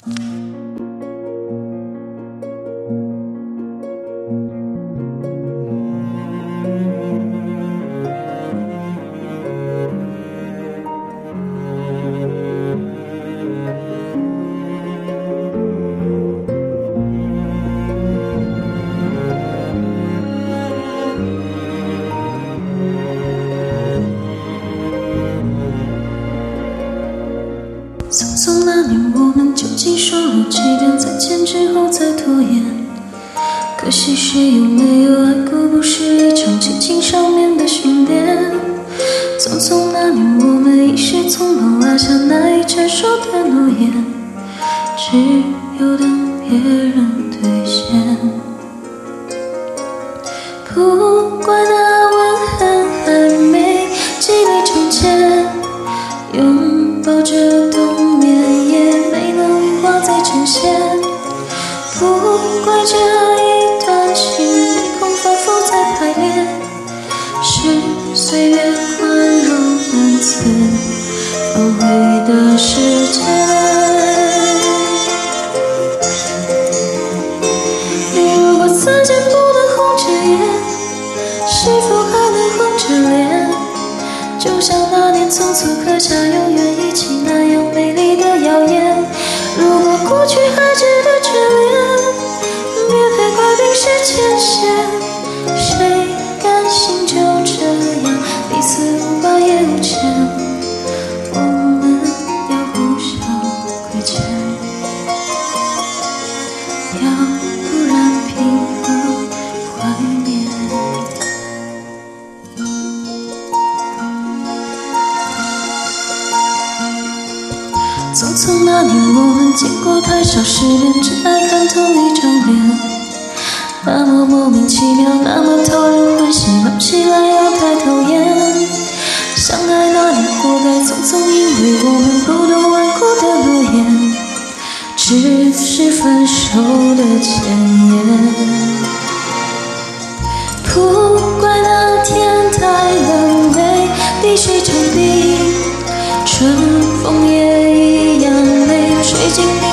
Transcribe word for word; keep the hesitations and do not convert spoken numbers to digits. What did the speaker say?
匆匆那年，我们究竟说了几遍再见之后再拖延？可惜谁又没有爱过，不是一场激情上面的训练。匆匆那年，我们一时匆忙落下难以承受的诺言，只有等别人兑现。不怪那吻痕还没积累成茧，拥抱着冬眠也没能化在呈现。不怪这一段情凭空反复在排练，是岁月宽容恩赐放回的时间。如果再见不能红着眼，是否还能红着脸？就像那年匆促刻下永远一起那样美丽的谣言。如果过去还值得眷恋，别太快冰释前嫌。谁甘心就这样彼此无挂也无牵？我们要互相亏欠，要不然凭何怀念？匆匆那年，我们见过太少世面，只爱看同一张脸，那么莫名其妙，那么讨人欢喜，闹起来又太讨厌。相爱那年活该匆匆，因为我们不懂顽固的诺言，只是分手的前言。不怪那天太冷没滴水成冰，春风也一样没有吹进你